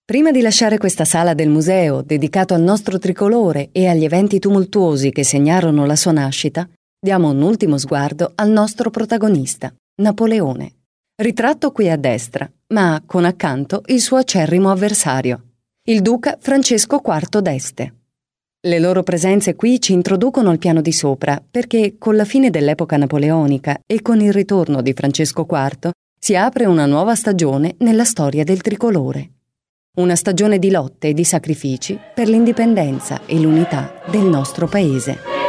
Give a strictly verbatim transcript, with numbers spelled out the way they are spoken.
Prima di lasciare questa sala del museo dedicato al nostro tricolore e agli eventi tumultuosi che segnarono la sua nascita, diamo un ultimo sguardo al nostro protagonista, Napoleone. Ritratto qui a destra, ma con accanto il suo acerrimo avversario, il duca Francesco quarto d'Este. Le loro presenze qui ci introducono al piano di sopra perché con la fine dell'epoca napoleonica e con il ritorno di Francesco quarto si apre una nuova stagione nella storia del tricolore. Una stagione di lotte e di sacrifici per l'indipendenza e l'unità del nostro paese.